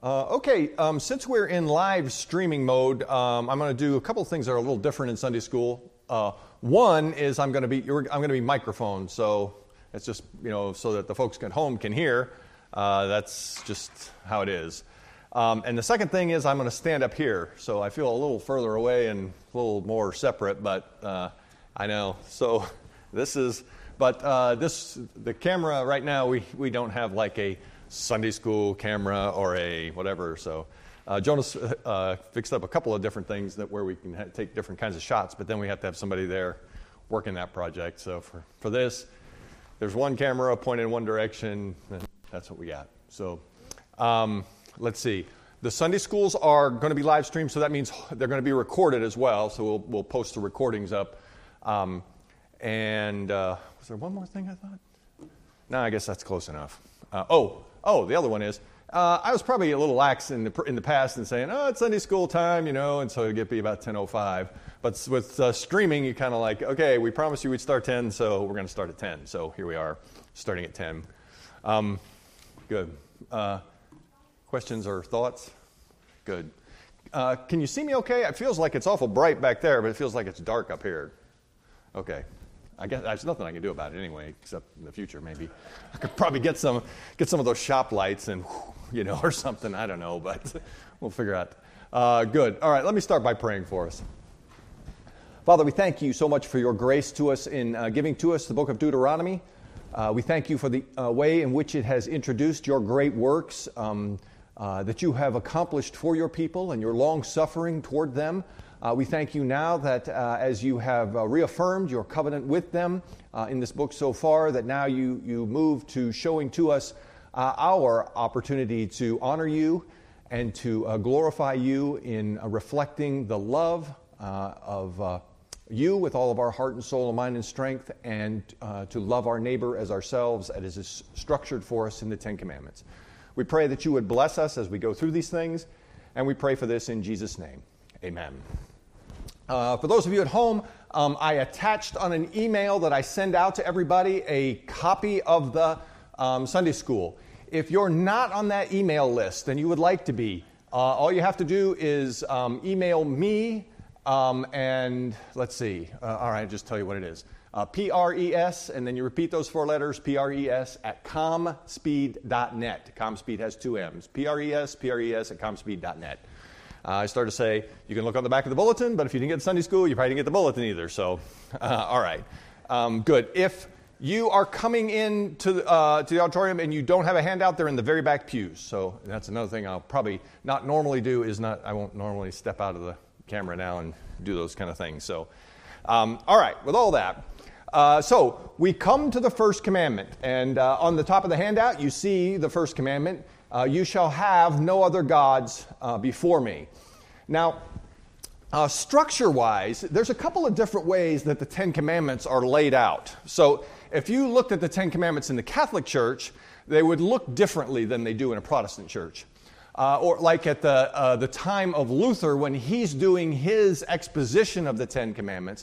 Since we're in live streaming mode, I'm going to do a couple of things that are a little different in Sunday school. One is I'm going to be microphoned, so it's just so that the folks at home can hear. That's just how it is. And the second thing is I'm going to stand up here, so I feel a little further away and a little more separate. But I know. So the camera right now we don't have like a Sunday school camera or a whatever. So Jonas fixed up a couple of different things where we can take different kinds of shots, but then we have to have somebody there working that project. So for this, there's one camera pointed in one direction, and that's what we got. So let's see. The Sunday schools are going to be live streamed, so that means they're going to be recorded as well. So we'll post the recordings up. Was there one more thing I thought? No, I guess that's close enough. The other one is, I was probably a little lax in the past in saying, it's Sunday school time, and so it'd be about 10:05. But with streaming, you kind of like, okay, we promised you we'd start 10, so we're going to start at 10. So here we are, starting at 10. Good. Questions or thoughts? Good. Can you see me okay? It feels like it's awful bright back there, but it feels like it's dark up here. Okay. I guess there's nothing I can do about it anyway, except in the future maybe. I could probably get some of those shop lights and, or something. I don't know, but we'll figure out. Good. All right, let me start by praying for us. Father, we thank you so much for your grace to us in giving to us the book of Deuteronomy. We thank you for the way in which it has introduced your great works that you have accomplished for your people and your long suffering toward them. We thank you now that as you have reaffirmed your covenant with them in this book so far, that now you move to showing to us our opportunity to honor you and to glorify you in reflecting the love of you with all of our heart and soul and mind and strength, and to love our neighbor as ourselves as is structured for us in the Ten Commandments. We pray that you would bless us as we go through these things, and we pray for this in Jesus' name. Amen. For those of you at home, I attached on an email that I send out to everybody a copy of the Sunday school. If you're not on that email list and you would like to be, all you have to do is email me, and let's see. All right, just tell you what it is. PRES, and then you repeat those four letters, PRES at comspeed.net. ComSpeed has two M's. PRES at comspeed.net. I started to say, you can look on the back of the bulletin, but if you didn't get Sunday school, you probably didn't get the bulletin either. So, all right. Good. If you are coming in to the auditorium and you don't have a handout, they're in the very back pews. So that's another thing I'll probably not normally do I won't normally step out of the camera now and do those kind of things. So, all right. With all that, so we come to the first commandment. And on the top of the handout, you see the first commandment. You shall have no other gods before me. Now, structure-wise, there's a couple of different ways that the Ten Commandments are laid out. So if you looked at the Ten Commandments in the Catholic Church, they would look differently than they do in a Protestant church. Or like at the time of Luther, when he's doing his exposition of the Ten Commandments,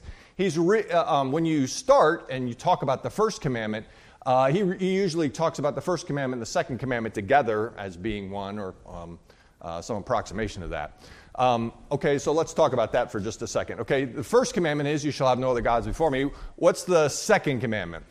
when you start and you talk about the first commandment, he usually talks about the first commandment and the second commandment together as being one, or some approximation of that. Okay, so let's talk about that for just a second. Okay, the first commandment is, you shall have no other gods before me. What's the second commandment?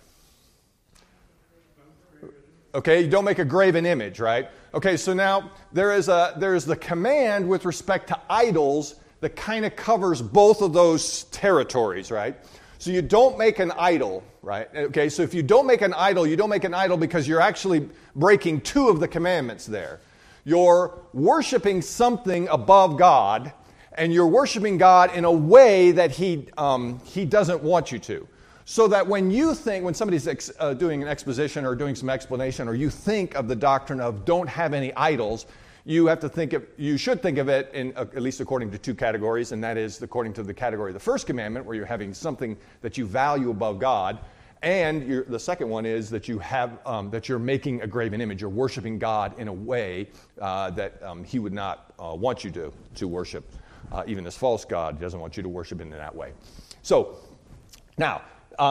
Okay, you don't make a graven image, right? Okay, so now there is the command with respect to idols that kind of covers both of those territories, right? So you don't make an idol, right? Okay, so if you don't make an idol, you don't make an idol because you're actually breaking two of the commandments there. You're worshiping something above God, and you're worshiping God in a way that He doesn't want you to. So that when somebody's doing an exposition or doing some explanation, or you think of the doctrine of don't have any idols, you should think of it in at least according to two categories, and that is according to the category of the first commandment, where you're having something that you value above God, and the second one is that you're making a graven image. You're worshiping God in a way that He would not want you to worship. Even this false god, He doesn't want you to worship in that way. So now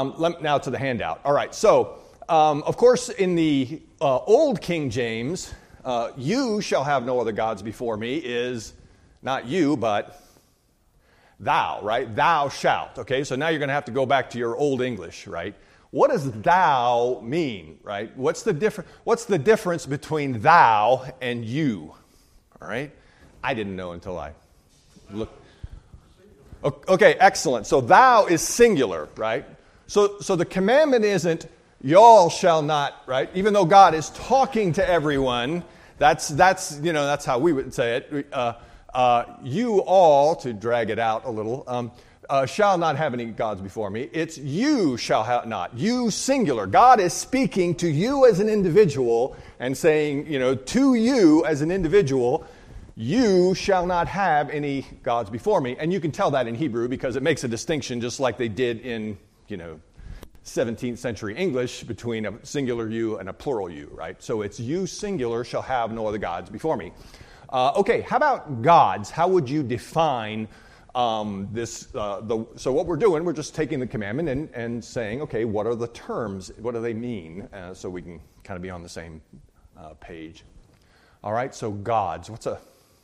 to the handout. All right. So of course, in the Old King James. You shall have no other gods before me is not you, but thou, right? Thou shalt. Okay, so now you're going to have to go back to your old English, right? What does thou mean, right? What's the difference between thou and you? All right? I didn't know until I looked. Okay, excellent. So thou is singular, right? So the commandment isn't y'all shall not, right? Even though God is talking to everyone, that's how we would say it. You all, to drag it out a little, shall not have any gods before me. It's you shall have not. You singular. God is speaking to you as an individual and saying, to you as an individual, you shall not have any gods before me. And you can tell that in Hebrew because it makes a distinction just like they did in, 17th century English between a singular you and a plural you, right? So it's you singular shall have no other gods before me. Okay, how about gods? How would you define this? So what we're doing, we're just taking the commandment and saying, okay, what are the terms? What do they mean? So we can kind of be on the same page. All right, so gods. What's a...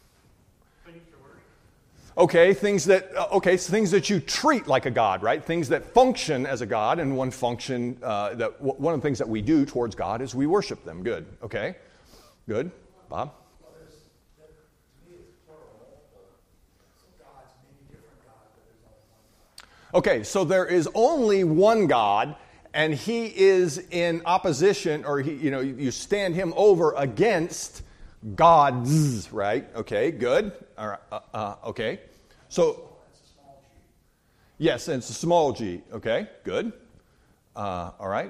Okay, things that you treat like a god, right? Things that function as a god, and one of the things that we do towards God is we worship them. Good. Okay. Good. Bob. Okay, so there is only one God, and He is in opposition, or you stand Him over against gods, right? Okay, good. All right. Okay. So, yes, and it's a small g. Okay, good. All right.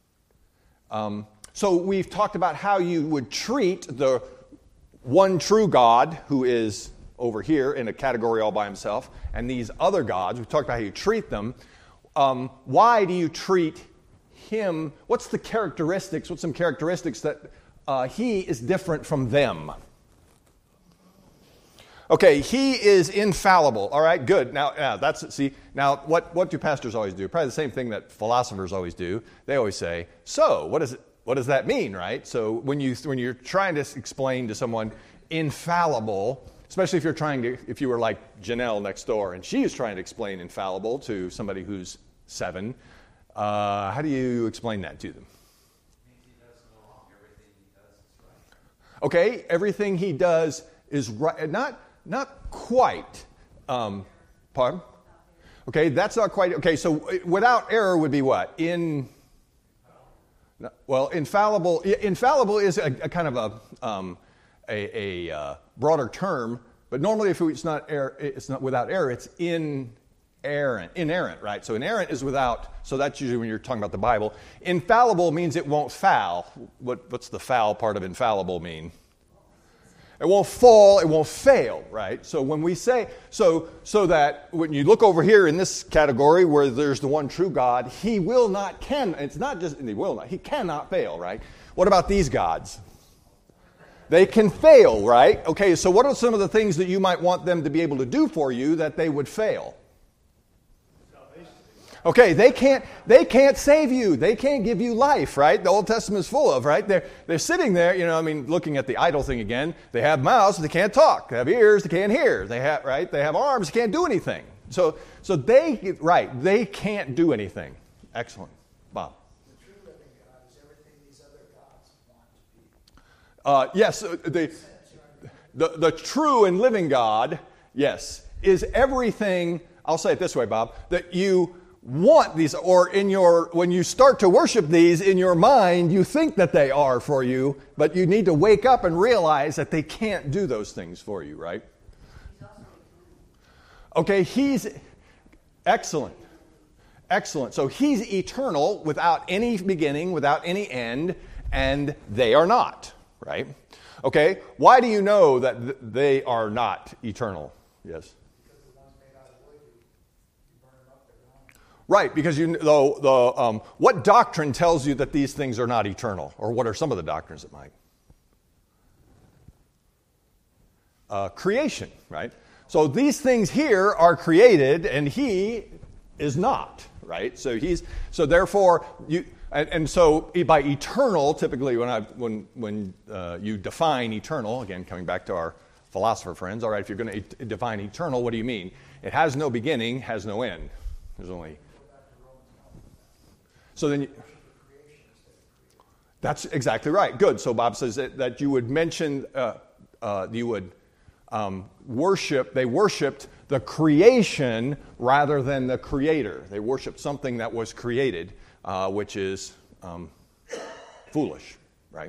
So we've talked about how you would treat the one true God who is over here in a category all by himself, and these other gods. We've talked about how you treat them. Why do you treat Him? What's the characteristics? What's some characteristics that He is different from them? Okay, He is infallible. All right, good. Now, what do pastors always do? Probably the same thing that philosophers always do. They always say, "So, what does that mean?" Right? So when you're trying to explain to someone infallible, especially if you were like Janelle next door and she is trying to explain infallible to somebody who's 7, how do you explain that to them? Okay, everything He does is right. Not quite. Pardon? Okay, that's not quite. Okay, so without error would be what? Infallible. Infallible is a kind of a broader term, but normally if it's not without error, it's inerrant, right? So inerrant is without. So that's usually when you're talking about the Bible. Infallible means it won't foul. What's the foul part of infallible mean? It won't fall, it won't fail, right? So when we say, so that when you look over here in this category where there's the one true God, He it's not just, He will not, He cannot fail, right? What about these gods? They can fail, right? Okay, so what are some of the things that you might want them to be able to do for you that they would fail? Okay, they can't save you. They can't give you life, right? The Old Testament is full of, right? They're sitting there, looking at the idol thing again. They have mouths, they can't talk. They have ears, they can't hear. They have arms, they can't do anything. So they can't do anything. Excellent. Bob. The true living God is everything these other gods want to be. Yes, the true and living God, yes, is everything, I'll say it this way, Bob, that you want these, or when you start to worship these in your mind, you think that they are for you, but you need to wake up and realize that they can't do those things for you, right? Okay, He's excellent. Excellent. So He's eternal without any beginning, without any end, and they are not, right? Okay, why do you know that they are not eternal? Yes? Right, because what doctrine tells you that these things are not eternal? Or what are some of the doctrines that might? Creation, right? So these things here are created and He is not, right? So therefore you. And so by eternal, typically when you define eternal, again coming back to our philosopher friends, all right, if you're going to define eternal, what do you mean? It has no beginning, has no end. There's only. So then, that's exactly right. Good. So Bob says that you would mention, you would worship. They worshipped the creation rather than the creator. They worshipped something that was created. Which is foolish, right?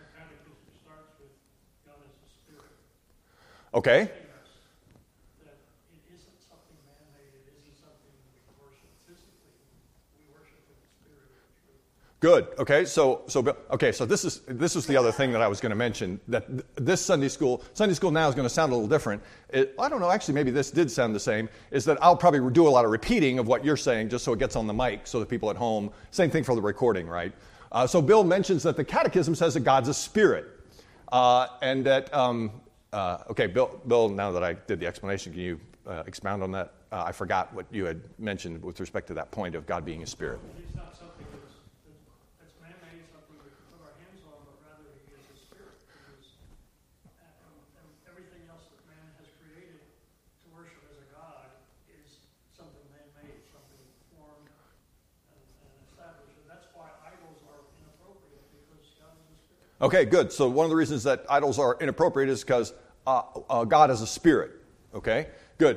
Okay. That it isn't something man-made, it isn't something we worship physically, we worship in the spirit of truth. Good. Okay. So this is the other thing that I was going to mention. That this Sunday school now is going to sound a little different. I don't know. Actually, maybe this did sound the same. Is that I'll probably do a lot of repeating of what you're saying, just so it gets on the mic, so that people at home. Same thing for the recording, right? So Bill mentions that the Catechism says that God's a spirit, and that. Okay, Bill. Now that I did the explanation, can you expound on that? I forgot what you had mentioned with respect to that point of God being a spirit. It's not something that's man-made, something we can put our hands on, but rather he is a spirit. And everything else that man has created to worship as a god is something man-made, something formed and established. And that's why idols are inappropriate, because God is a spirit. Okay, good. So one of the reasons that idols are inappropriate is because God is a spirit. Okay, good.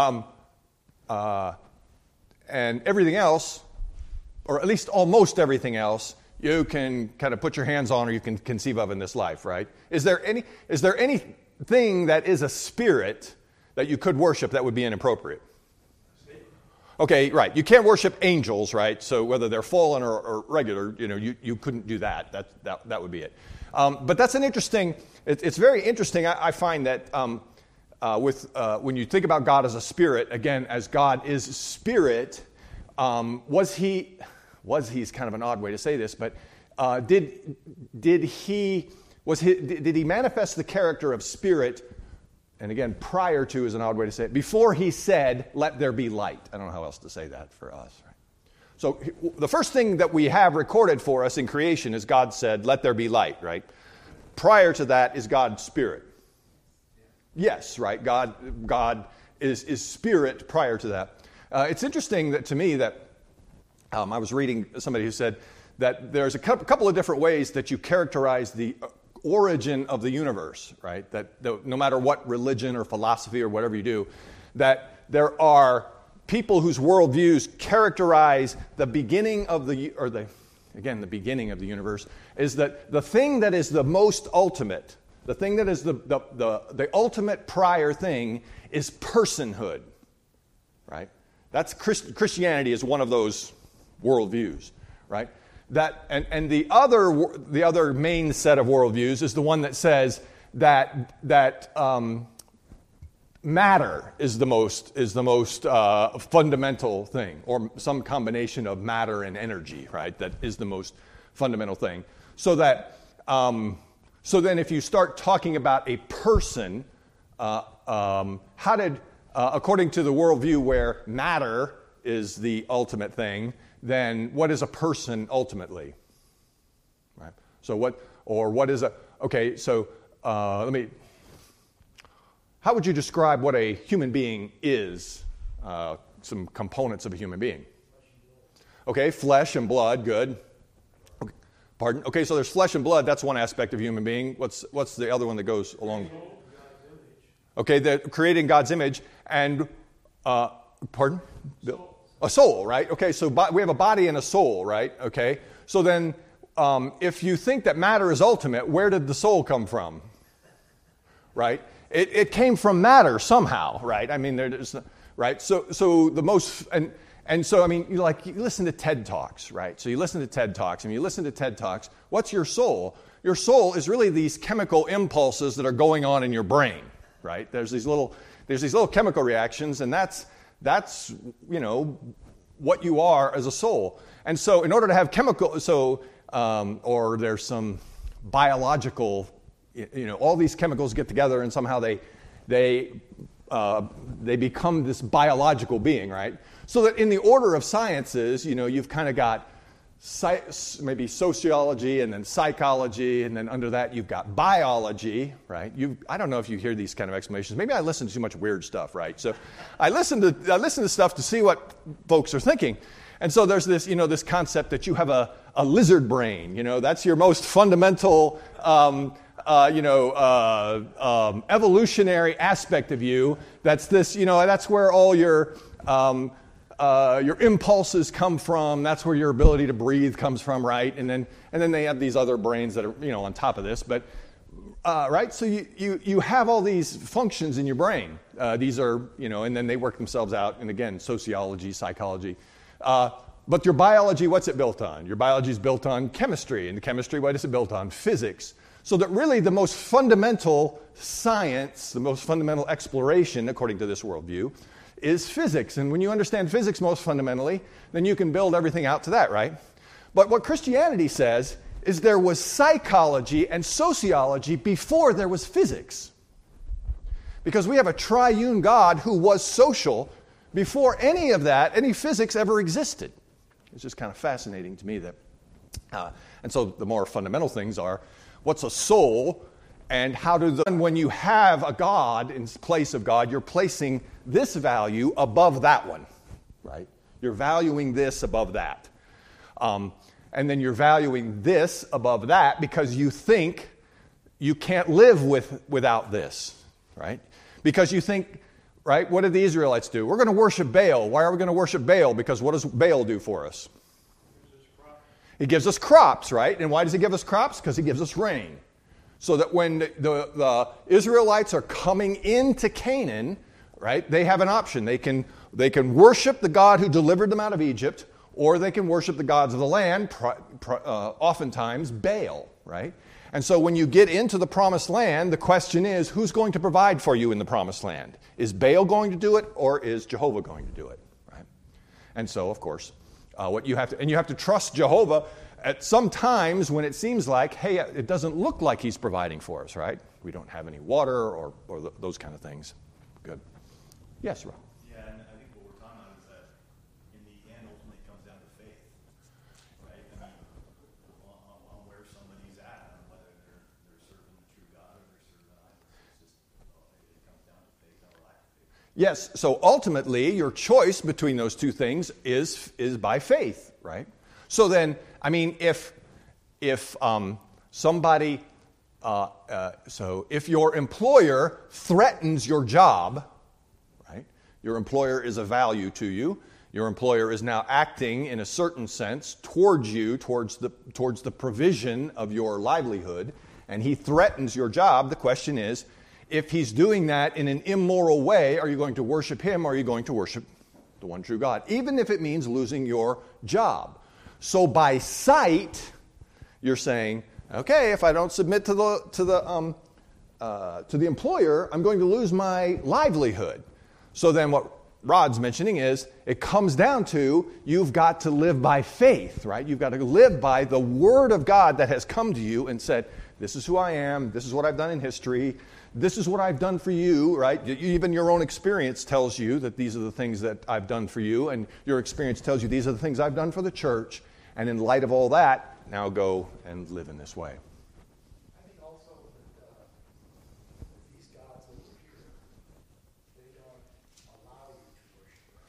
And everything else, or at least almost everything else, you can kind of put your hands on or you can conceive of in this life, right? Is there anything that is a spirit that you could worship that would be inappropriate? Okay, right. You can't worship angels, right? So whether they're fallen or regular, you couldn't do that. That would be it. But that's an interesting. It's very interesting. I find that when you think about God as a spirit, again, as God is spirit, was he is kind of an odd way to say this, but did he manifest the character of spirit? And again, prior to is an odd way to say it. Before he said, "Let there be light." I don't know how else to say that for us. Right? So the first thing that we have recorded for us in creation is God said, "Let there be light." Right? Prior to that is God's spirit. Yes, right. God is spirit prior to that. It's interesting that to me that I was reading somebody who said that there's a couple of different ways that you characterize the origin of the universe, right? That no matter what religion or philosophy or whatever you do, that there are people whose worldviews characterize the beginning of the beginning of the universe is that the thing that is the most ultimate, the thing that is the ultimate prior thing is personhood, right? That's Christianity is one of those worldviews, right? That and the other main set of worldviews is the one that says that matter is the most fundamental thing, or some combination of matter and energy, right? That is the most fundamental thing. So that so then, if you start talking about a person, how did according to the worldview where matter is the ultimate thing, then what is a person ultimately? Right. So what is a? Okay. So how would you describe what a human being is? Some components of a human being. Okay, flesh and blood. Good. Okay, pardon. Okay, so there's flesh and blood. That's one aspect of human being. What's the other one that goes along? Okay, the creating God's image and pardon. A soul, right? Okay, so we have a body and a soul, right? Okay, so then if you think that matter is ultimate, where did the soul come from? Right? It came from matter somehow, right? I mean, there's right. So the most and so I mean, you listen to TED Talks, right? So you listen to TED Talks, and you listen to TED Talks. What's your soul? Your soul is really these chemical impulses that are going on in your brain, right? There's these little chemical reactions, and that's what you are as a soul. And so in order to have chemical, or there's some biological, all these chemicals get together and somehow they they become this biological being, right? So that in the order of sciences, you've kind of got maybe sociology and then psychology, and then under that you've got biology, right? I don't know if you hear these kind of explanations. Maybe I listen to too much weird stuff, right? So I listen to stuff to see what folks are thinking. And so there's this, this concept that you have a lizard brain. That's your most fundamental, evolutionary aspect of you. That's this, that's where all your impulses come from. That's where your ability to breathe comes from, right? And then they have these other brains that are, on top of this. But right, so you have all these functions in your brain. These are, and then they work themselves out. And again, sociology, psychology. But your biology, what's it built on? Your biology is built on chemistry. And the chemistry, what is it built on? Physics. So that really the most fundamental science, the most fundamental exploration, according to this worldview, is physics. And when you understand physics most fundamentally, then you can build everything out to that, right? But what Christianity says is there was psychology and sociology before there was physics. Because we have a triune God who was social before any of that, any physics ever existed. It's just kind of fascinating to me that. And so the more fundamental things are, what's a soul? And when you have a God in place of God, you're placing this value above that one, right? You're valuing this above that. And then you're valuing this above that because you think you can't live without this, right? Because you think, right, what did the Israelites do? We're going to worship Baal. Why are we going to worship Baal? Because what does Baal do for us? He gives us crops, right? And why does he give us crops? Because he gives us rain. So that when the Israelites are coming into Canaan, right, they have an option. They can worship the God who delivered them out of Egypt, or they can worship the gods of the land, oftentimes Baal, right? And so when you get into the promised land, the question is, who's going to provide for you in the promised land? Is Baal going to do it, or is Jehovah going to do it, right? And so, of course, you have to trust Jehovah at some times when it seems like, hey, it doesn't look like he's providing for us, right? We don't have any water or those kind of things. Good. Yes, Rob. Yeah, and I think what we're talking about is that in the end, ultimately, it comes down to faith, right? I mean, on where somebody's at, and whether they're serving the true God or they're serving idols. It's just, it comes down to faith or lack of faith. Yes, so ultimately, your choice between those two things is by faith, right? So then, I mean, if somebody, so if your employer threatens your job, right? Your employer is a value to you. Your employer is now acting in a certain sense towards you, towards the provision of your livelihood, and he threatens your job. The question is, if he's doing that in an immoral way, are you going to worship him or are you going to worship the one true God? Even if it means losing your job. So by sight, you're saying, okay, if I don't submit to the employer, I'm going to lose my livelihood. So then what Rod's mentioning is it comes down to you've got to live by faith, right? You've got to live by the Word of God that has come to you and said, this is who I am, this is what I've done in history, this is what I've done for you, right? Even your own experience tells you that these are the things that I've done for you, and your experience tells you these are the things I've done for the church. And in light of all that, now go and live in this way. I think also that these gods over here, they don't allow you to worship them.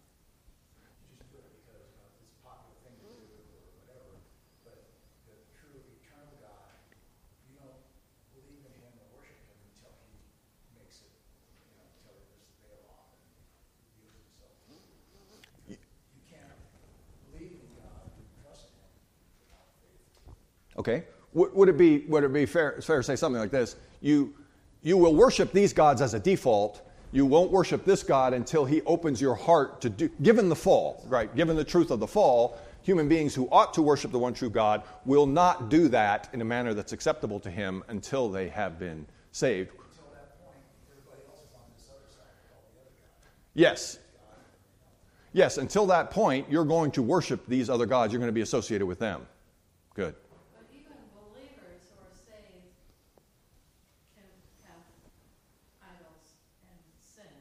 You just do it because it's a popular thing to do or whatever. But the true eternal God, you don't believe in him or worship him until he makes it, until he lifts the veil off and reveals himself. You can't believe in God and trust him without faith. Okay. Would it be fair to say something like this? You will worship these gods as a default. You won't worship this God until he opens your heart to do. Given the fall, right? Given the truth of the fall, human beings who ought to worship the one true God will not do that in a manner that's acceptable to him until they have been saved. Until that point, everybody else is on this other side with all the other gods. Yes. Yes, until that point, you're going to worship these other gods. You're going to be associated with them. Good. But even believers who are saved can have idols and sin.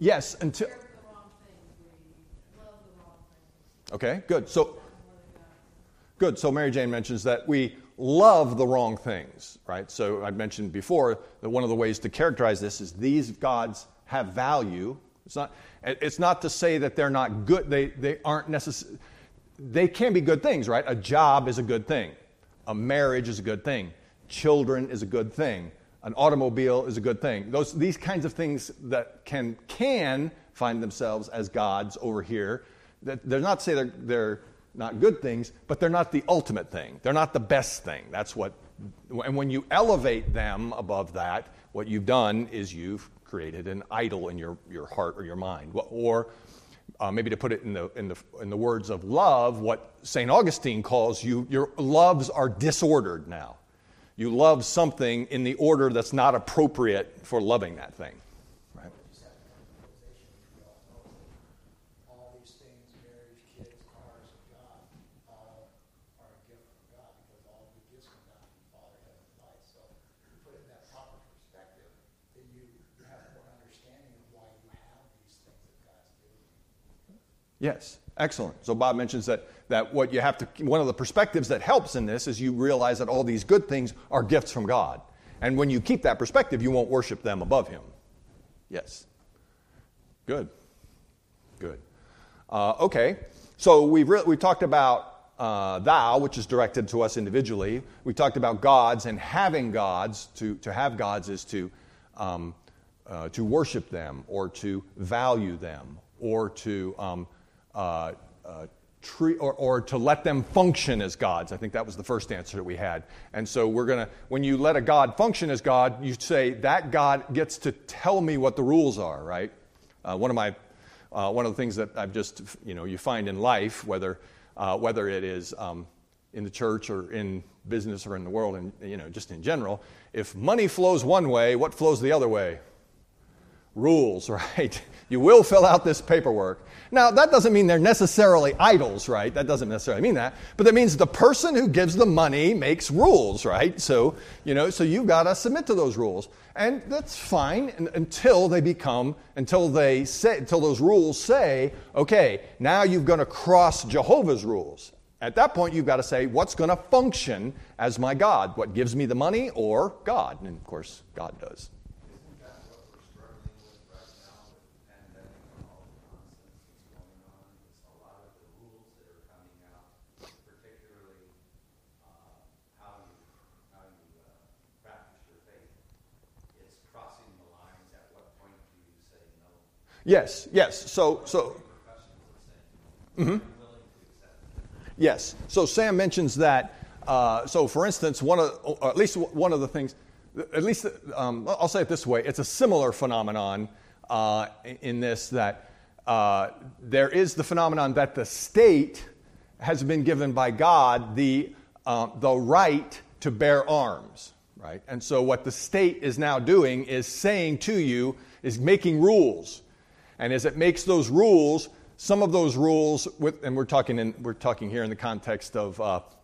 Yes, until... Serve the wrong things, we love the wrong things. Okay, good. So, More than God. good. So Mary Jane mentions that we love the wrong things, right? So I mentioned before that one of the ways to characterize this is these gods have value. It's not to say that they're not good. They aren't necessary. They can be good things, right? A job is a good thing. A marriage is a good thing. Children is a good thing. An automobile is a good thing. These kinds of things that can find themselves as gods over here. They're not to say they're not good things, but they're not the ultimate thing. They're not the best thing. That's what. And when you elevate them above that, what you've done is you've created an idol in your heart or your mind. Or maybe to put it in the words of love, what St. Augustine calls your loves are disordered now. You love something in the order that's not appropriate for loving that thing. Right? Just have a realization, we all know that all these things, marriage, kids, cars, God, all are a gift from God because all the gifts from God from Father, Heaven, and Light. So if you put it in that proper perspective, then you have more understanding of why you have these things that God's given you. Yes, excellent. So Bob mentions that what you have to, one of the perspectives that helps in this is you realize that all these good things are gifts from God. And when you keep that perspective, you won't worship them above him. Yes. Good. Okay. So we've talked about thou, which is directed to us individually. We talked about gods and having gods. To have gods is to worship them or to value them or to or to let them function as gods. I think that was the first answer that we had. And so when you let a god function as God, you say that God gets to tell me what the rules are, right? One of the things that I've just, you find in life, whether it is in the church or in business or in the world, and just in general, if money flows one way, what flows the other way? Rules, right? You will fill out this paperwork. Now, that doesn't mean they're necessarily idols, right? That doesn't necessarily mean that. But that means the person who gives the money makes rules, right? So, so you've got to submit to those rules. And that's fine until those rules say, okay, now you're going to cross Jehovah's rules. At that point, you've got to say, what's going to function as my God? What gives me the money or God? And of course, God does. Isn't that what we're struggling with right now with the pandemic and all the nonsense that's going on? It's a lot of the rules that are coming out, particularly how you practice your faith. It's crossing the lines. At what point do you say no? Yes. So. Mm-hmm. Yes. So Sam mentions that. So, for instance, at least one of the things, I'll say it this way: it's a similar phenomenon in this that there is the phenomenon that the state has been given by God the right to bear arms, right? And so, what the state is now doing is saying to you is making rules, and as it makes those rules. Some of those rules, and we're talking here in the context of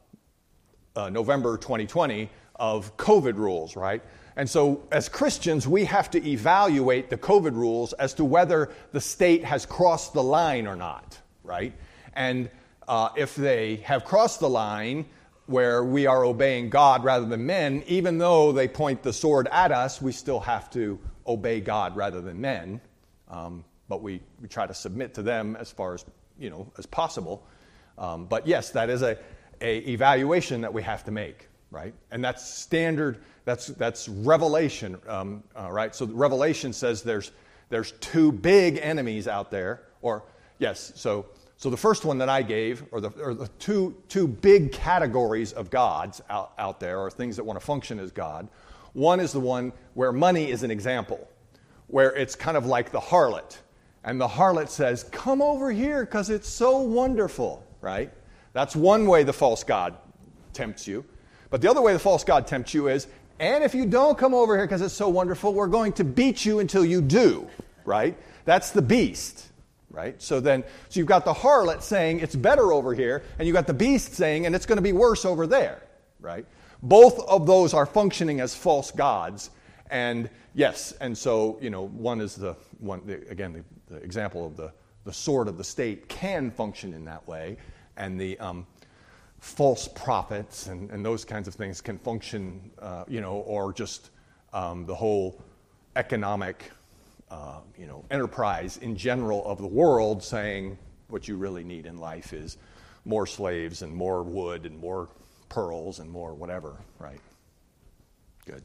November 2020 of COVID rules, right? And so, as Christians, we have to evaluate the COVID rules as to whether the state has crossed the line or not, right? And if they have crossed the line where we are obeying God rather than men, even though they point the sword at us, we still have to obey God rather than men. But we try to submit to them as far as as possible. But yes, that is a evaluation that we have to make, right? And that's standard. That's Revelation, right? So Revelation says there's two big enemies out there, or yes. So the first one that I gave, or the two big categories of gods out there, or things that want to function as God. One is the one where money is an example, where it's kind of like the harlot. And the harlot says, come over here because it's so wonderful, right? That's one way the false god tempts you. But the other way the false god tempts you is, and if you don't come over here because it's so wonderful, we're going to beat you until you do, right? That's the beast, right? So you've got the harlot saying it's better over here, and you've got the beast saying, and it's going to be worse over there, right? Both of those are functioning as false gods. And yes, and so, one is the example of the sword of the state can function in that way, and the false prophets and those kinds of things can function, or just the whole economic, enterprise in general of the world saying what you really need in life is more slaves and more wood and more pearls and more whatever, right? Good.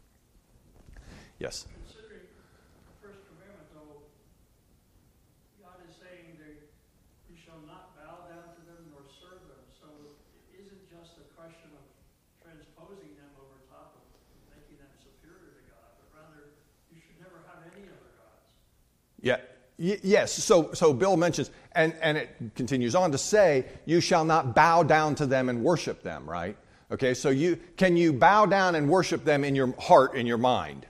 Yes? Considering the first commandment, though, God is saying that you shall not bow down to them nor serve them. So it isn't just a question of transposing them over top of making them superior to God, but rather you should never have any other gods. Yeah. Yes. So Bill mentions, and it continues on to say, you shall not bow down to them and worship them, right? Okay, so can you bow down and worship them in your heart, in your mind?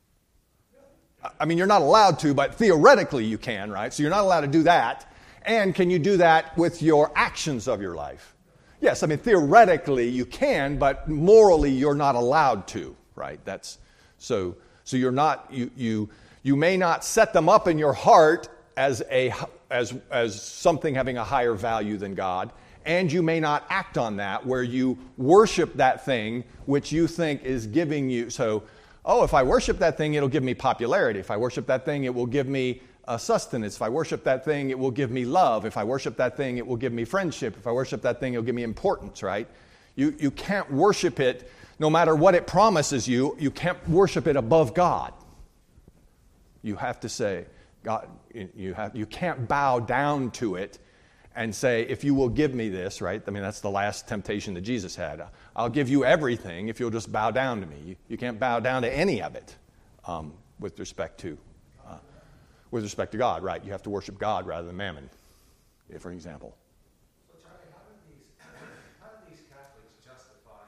I mean, you're not allowed to, but theoretically you can, right? So you're not allowed to do that. And can you do that with your actions of your life? Yes, I mean, theoretically you can, but morally you're not allowed to, right? So you're not, you may not set them up in your heart as something having a higher value than God, and you may not act on that where you worship that thing which you think is giving you, if I worship that thing, it'll give me popularity. If I worship that thing, it will give me sustenance. If I worship that thing, it will give me love. If I worship that thing, it will give me friendship. If I worship that thing, it'll give me importance, right? You can't worship it no matter what it promises you. You can't worship it above God. You have to say, God, you can't bow down to it and say, if you will give me this, right? I mean, that's the last temptation that Jesus had. I'll give you everything if you'll just bow down to me. You can't bow down to any of it with respect to God, right? You have to worship God rather than mammon, for example. So Charlie, how do these Catholics justify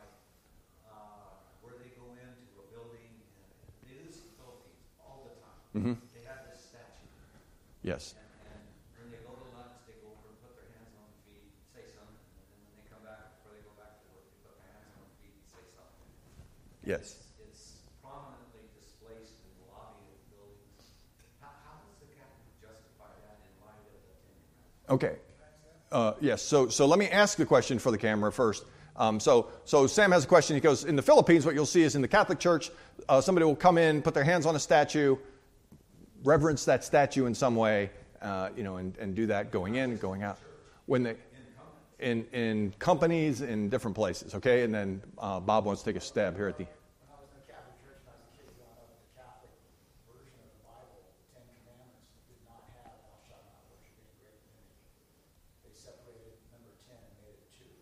where they go into a building, and they do this in the Philippines all the time. Mm-hmm. They have this statue. Yes. And when they go to lunch, they go over and put their hands on the feet, say something, and then when they come back, before they go back to work, they put their hands on the feet and say something. And Yes. It's prominently displaced in the lobby of buildings. How does the Catholic justify that in light of the Ten Commandments? Okay. Yes. So let me ask the question for the camera first. So Sam has a question. He goes, in the Philippines, what you'll see is in the Catholic Church, somebody will come in, put their hands on a statue, reverence that statue in some way, and do that going in and going out. When they in companies, in different places, okay? And then Bob wants to take a stab here at the... When I was in the Catholic Church and I was a kid growing up, the Catholic version of the Bible, the Ten Commandments, did not have thou shalt not worship any graven image. They separated number 10 and made it 2.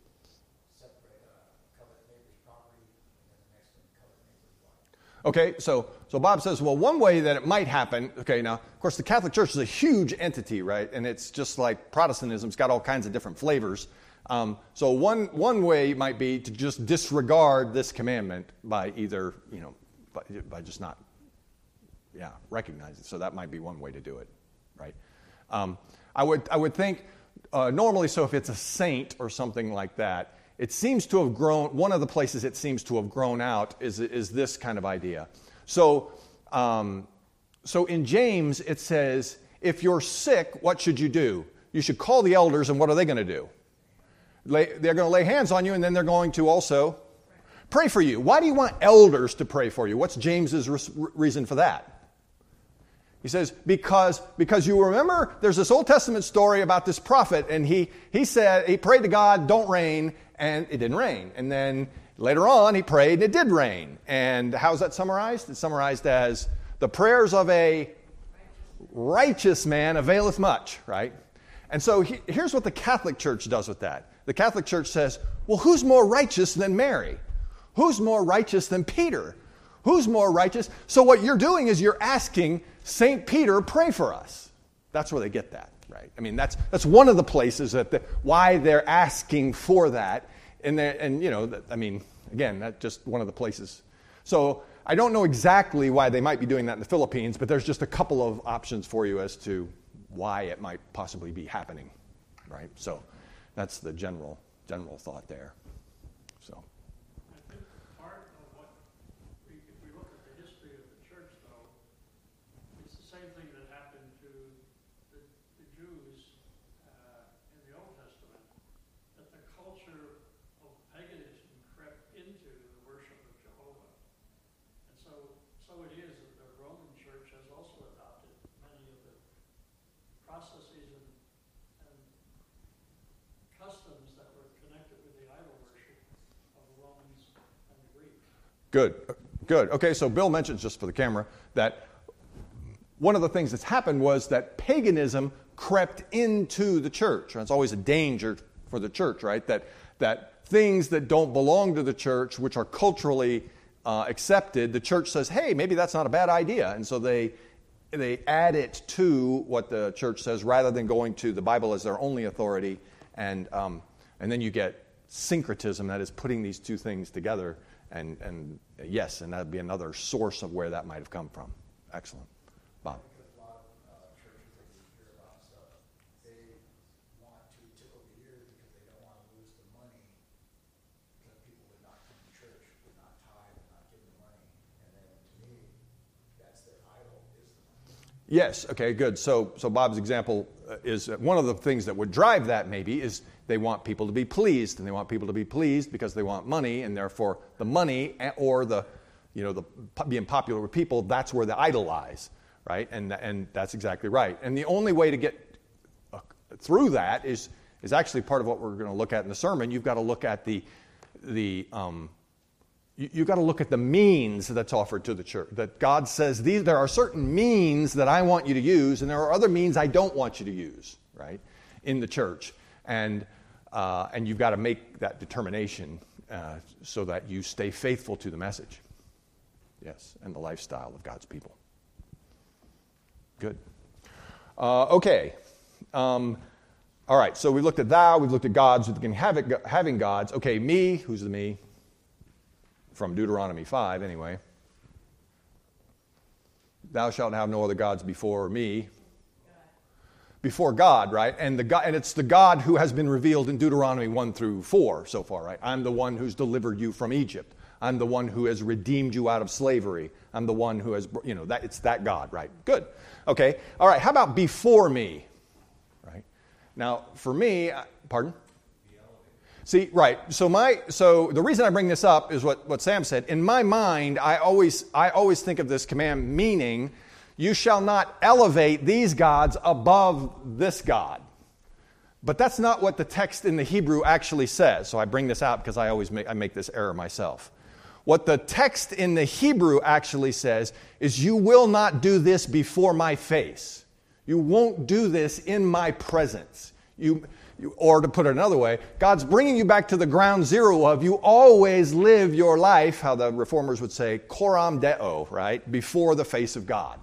Covet neighbor's property, and then the next one, covet neighbor's wife. Okay, so Bob says, well, one way that it might happen, okay, now, of course, the Catholic Church is a huge entity, right? And it's just like Protestantism's got all kinds of different flavors. So one way might be to just disregard this commandment by either, by just not, recognize it. So that might be one way to do it, right? I would think normally, so if it's a saint or something like that, it seems to have grown. One of the places it seems to have grown out is this kind of idea. So in James it says, if you're sick, what should you do? You should call the elders, and what are they going to do? They're going to lay hands on you, and then they're going to also pray for you. Why do you want elders to pray for you? What's James's reason for that? He says, because you remember there's this Old Testament story about this prophet, and he said, he prayed to God, don't rain, and it didn't rain. And then later on, he prayed, and it did rain. And how's that summarized? It's summarized as the prayers of a righteous man availeth much, right? And so here's what the Catholic Church does with that. The Catholic Church says, well, who's more righteous than Mary? Who's more righteous than Peter? Who's more righteous? So what you're doing is you're asking St. Peter, pray for us. That's where they get that, right? I mean, that's one of the places why they're asking for that. And again, that's just one of the places. So I don't know exactly why they might be doing that in the Philippines, but there's just a couple of options for you as to why it might possibly be happening, right? So that's the general thought there. So. I think part of what, if we look at the history of the Jews in the Old Testament, that the culture of paganism crept into the worship of Jehovah. And so it is that the Roman Church has also adopted many of the processes and customs that were connected with the idol worship of the Romans and the Greeks. Good. Okay, so Bill mentions, just for the camera, that one of the things that's happened was that paganism crept into the church. And it's always a danger for the church, right? That things that don't belong to the church, which are culturally accepted, the church says, hey, maybe that's not a bad idea. And so they add it to what the church says rather than going to the Bible as their only authority. And then you get syncretism, that is putting these two things together. And yes, and that would be another source of where that might have come from. Excellent. Bob. Because a lot of churches that you hear about stuff, they want to tickle the ear because they don't want to lose the money. Because people would not come to church, would not tithe, would not give the money. And then to me, that's their idol, is the money. Yes, okay, good. So Bob's example is one of the things that would drive that maybe is they want people to be pleased, and they want people to be pleased because they want money, and therefore the money or the being popular with people, that's where the idol lies, right? And that's exactly right. And the only way to get through that is actually part of what we're going to look at in the sermon. You've got to look at you've got to look at the means that's offered to the church. That God says there are certain means that I want you to use, and there are other means I don't want you to use, right, in the church. And you've got to make that determination so that you stay faithful to the message. Yes, and the lifestyle of God's people. Good. Okay. All right, so we looked at thou, we've looked at gods, we've looked at having gods. Okay, me, who's the me? From Deuteronomy 5, anyway. Thou shalt have no other gods before me. Before God, right? And it's the God who has been revealed in Deuteronomy 1 through 4 so far, right? I'm the one who's delivered you from Egypt. I'm the one who has redeemed you out of slavery. I'm the one who has, it's that God, right? Good. Okay. All right. How about before me? Right? Now, for me, pardon? See, right. So the reason I bring this up is what Sam said. In my mind, I always think of this command meaning, you shall not elevate these gods above this God. But that's not what the text in the Hebrew actually says. So I bring this out because I make this error myself. What the text in the Hebrew actually says is you will not do this before my face. You won't do this in my presence. Or to put it another way, God's bringing you back to the ground zero of you always live your life, how the reformers would say, coram deo, right, before the face of God.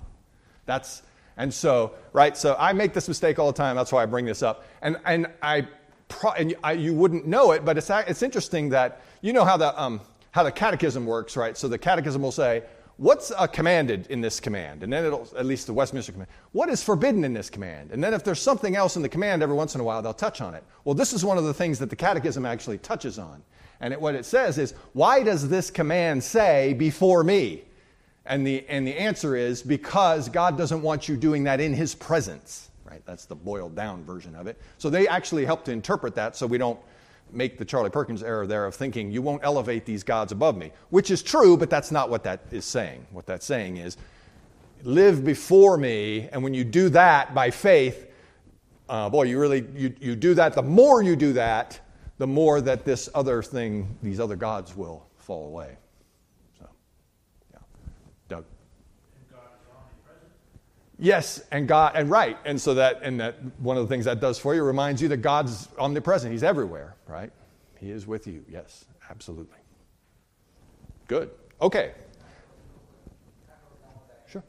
So I make this mistake all the time. That's why I bring this up. And you wouldn't know it, but it's interesting that you know how the catechism works, right? So the catechism will say, what's commanded in this command? And then it'll, at least the Westminster command, what is forbidden in this command? And then if there's something else in the command, every once in a while they'll touch on it. Well, this is one of the things that the catechism actually touches on. And what it says is, why does this command say before me? And the answer is because God doesn't want you doing that in his presence, right? That's the boiled down version of it. So they actually help to interpret that so we don't make the Charlie Perkins error there of thinking you won't elevate these gods above me, which is true, but that's not what that is saying. What that's saying is live before me, and when you do that by faith, you do that. The more you do that, the more that these other gods will fall away. So, yeah, Doug. And God is omnipresent. Yes, and so that one of the things that does for you reminds you that God's omnipresent. He's everywhere, right? He is with you. Yes, absolutely. Good. Okay. Sure.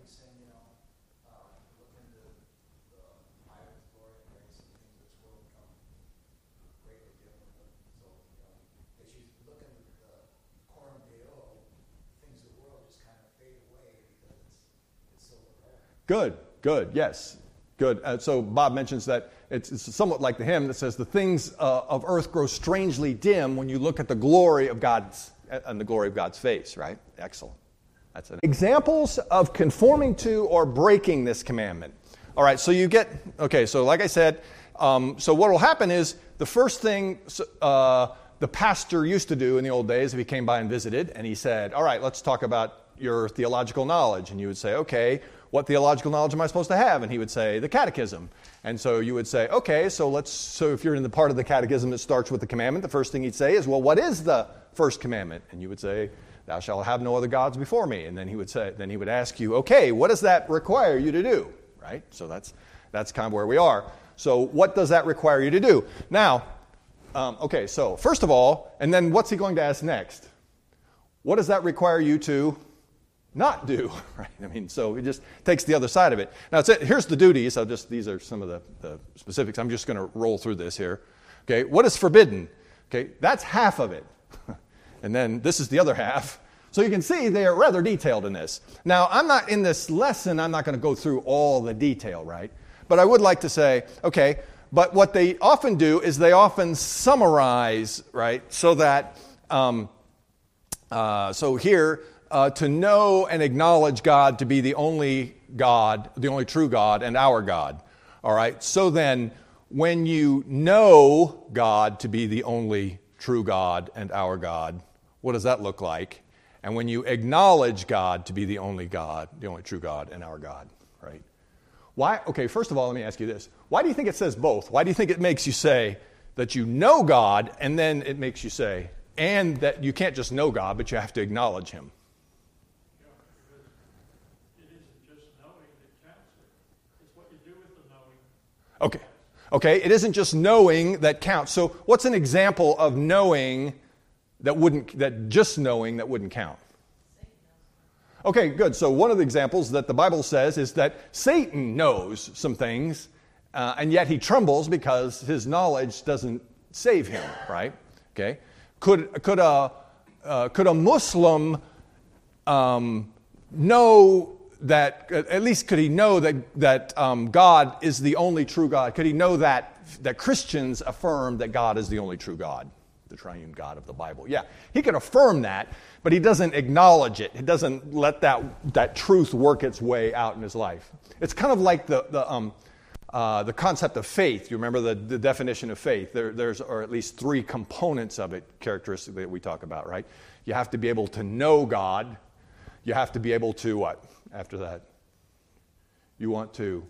Good, yes. Good. So Bob mentions that it's somewhat like the hymn that says, the things of earth grow strangely dim when you look at the glory of God's face, right? Excellent. That's it. Examples of conforming to or breaking this commandment. All right, so you get, okay, so like I said, so what will happen is the first thing the pastor used to do in the old days if he came by and visited, and he said, all right, let's talk about your theological knowledge. And you would say, okay, what theological knowledge am I supposed to have? And he would say, the catechism. And so you would say, okay, so if you're in the part of the catechism that starts with the commandment, the first thing he'd say is, well, what is the first commandment? And you would say, thou shalt have no other gods before me. And then he would ask you, okay, what does that require you to do? Right? So that's kind of where we are. So what does that require you to do? Now, okay, so first of all, and then what's he going to ask next? What does that require you to not do? Right? I mean, so it just takes the other side of it. Now, here's the duties. These are some of the specifics. I'm just going to roll through this here. Okay, what is forbidden? Okay, that's half of it. And then this is the other half. So you can see they are rather detailed in this. Now, in this lesson, I'm not going to go through all the detail, right? But I would like to say, okay, but what they often do is they often summarize, right? So that, so here, to know and acknowledge God to be the only God, the only true God, and our God. All right? So then, when you know God to be the only true God and our God, what does that look like? And when you acknowledge God to be the only God, the only true God and our God, right? Why? Okay, first of all, let me ask you this. Why do you think it says both? Why do you think it makes you say that you know God, and then it makes you say, and that you can't just know God, but you have to acknowledge Him? Because it isn't just knowing that counts. It's what you do with the knowing. Okay, it isn't just knowing that counts. So what's an example of knowing that just knowing that wouldn't count? Okay, good. So one of the examples that the Bible says is that Satan knows some things, and yet he trembles because his knowledge doesn't save him, right? Okay. Could a Muslim know that, at least could he know that God is the only true God? Could he know that Christians affirm that God is the only true God, the triune God of the Bible? Yeah, he could affirm that, but he doesn't acknowledge it. He doesn't let that truth work its way out in his life. It's kind of like the concept of faith. You remember the definition of faith? There's at least three components of it, characteristically, that we talk about, right? You have to be able to know God. You have to be able to what? After that, you want to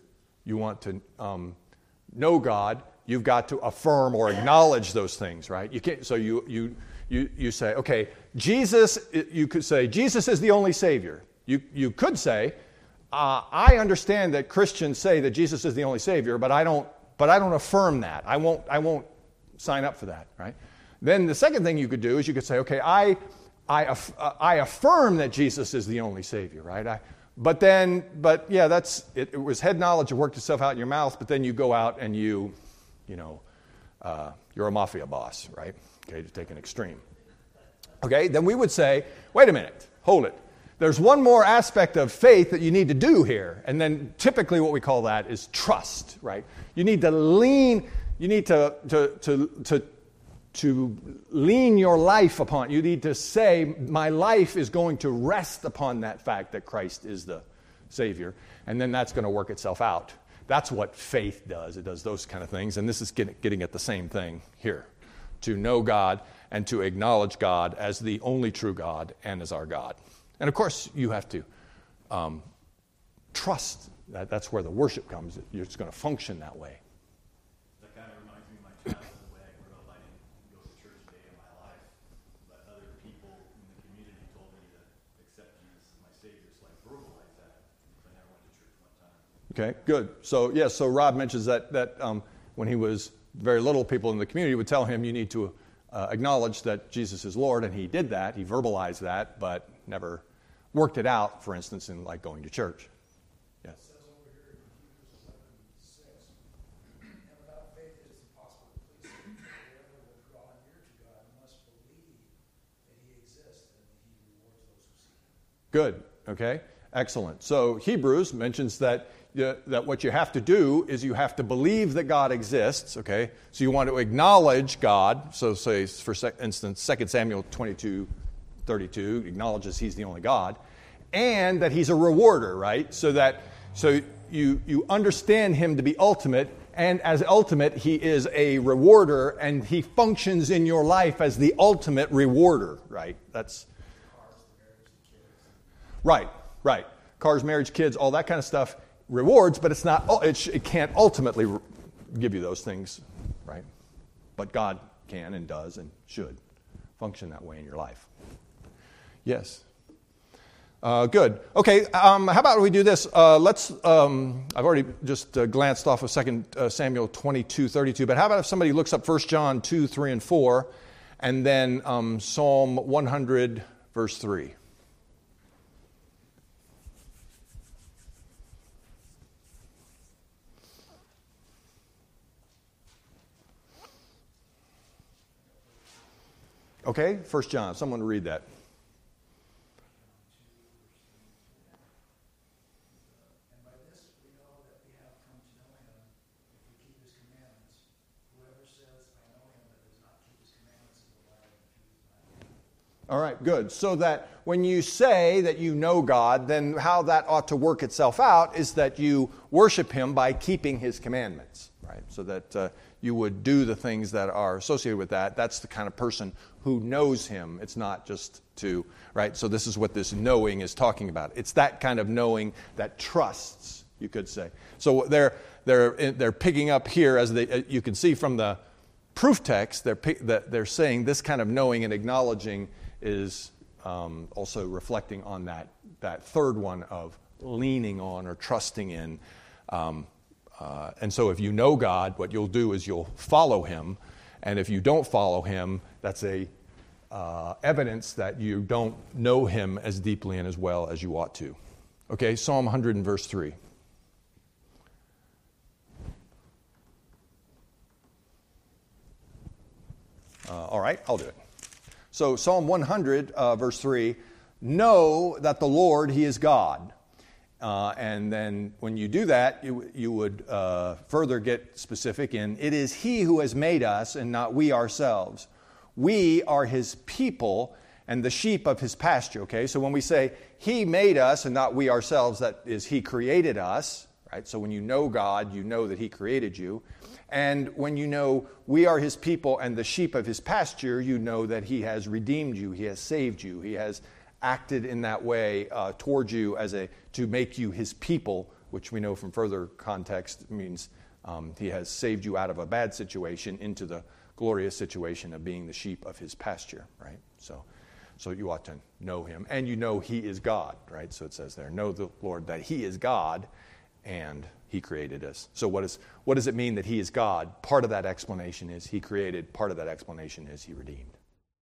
know God. You've got to affirm or acknowledge those things, right? You can't. So you say, okay, Jesus. You could say Jesus is the only Savior. You could say, I understand that Christians say that Jesus is the only Savior, but I don't affirm that. I won't sign up for that, right? Then the second thing you could do is you could say, okay, I affirm that Jesus is the only Savior, right? But yeah, that's it. It was head knowledge. It worked itself out in your mouth. But then you go out and you're a mafia boss, right? Okay, to take an extreme. Okay, then we would say, wait a minute, hold it. There's one more aspect of faith that you need to do here, and then typically what we call that is trust, right? You need to lean. You need to lean your life upon. You need to say, my life is going to rest upon that fact that Christ is the Savior, and then that's going to work itself out. That's what faith does. It does those kind of things, and this is getting at the same thing here. To know God and to acknowledge God as the only true God and as our God. And of course, you have to trust that that's where the worship comes. It's going to function that way. That kind of reminds me of my childhood. The way I grew up, I didn't go to church a day in my life, but other people in the community told me to accept Jesus as my Savior, so I verbalized that. I never went to church one time. Okay, good. So so Rob mentions that when he was very little, people in the community would tell him, you need to acknowledge that Jesus is Lord, and he did that. He verbalized that, but never worked it out, for instance, in like going to church. Yes. It says over here in Hebrews 11:6, and without faith it is impossible to please him. Whoever will draw near to God must believe that he exists and that he rewards those who seek him. Good. Okay. Excellent. So Hebrews mentions that what you have to do is you have to believe that God exists. Okay. So you want to acknowledge God. So say, for instance, 2 Samuel 22:32 acknowledges He's the only God, and that He's a rewarder. Right. So you understand him to be ultimate, and as ultimate, he is a rewarder, and he functions in your life as the ultimate rewarder, right? That's right. Cars, marriage, kids, all that kind of stuff, rewards, but it's not. It can't ultimately give you those things, right? But God can and does and should function that way in your life. Yes. Good. Okay. How about we do this? Let's. I've already just glanced off of 2 Samuel 22:32. But how about if somebody looks up 1 John 2, 3, and 4, and then Psalm 100, verse 3. Okay, 1 John. Someone read that. And by this we know that we have come to know him, if we keep his commandments. Whoever says, I know him, but does not keep his commandments is a liar, and the truth is not in him. All right, good. So that when you say that you know God, then how that ought to work itself out is that you worship him by keeping his commandments, right? So that you would do the things that are associated with that. That's the kind of person who knows him. It's not just to, right? So this is what this knowing is talking about. It's that kind of knowing that trusts, you could say. So they're picking up here, as you can see from the proof text, they're saying this kind of knowing and acknowledging is also reflecting on that third one of leaning on or trusting in. And so if you know God, what you'll do is you'll follow him. And if you don't follow him, that's a evidence that you don't know him as deeply and as well as you ought to. Okay, Psalm 100 and verse 3. All right, I'll do it. So Psalm 100, verse 3, know that the Lord, he is God. And then when you do that, you would further get specific in, it is he who has made us and not we ourselves. We are his people and the sheep of his pasture, okay? So when we say he made us and not we ourselves, that is he created us, right? So when you know God, you know that he created you. And when you know we are his people and the sheep of his pasture, you know that he has redeemed you, he has saved you, he has acted in that way towards you to make you his people, which we know from further context means he has saved you out of a bad situation into the glorious situation of being the sheep of his pasture, right? So you ought to know him, and you know he is God, right? So it says there, know the Lord that he is God, and he created us. So what does it mean that he is God? Part of that explanation is he created. Part of that explanation is he redeemed.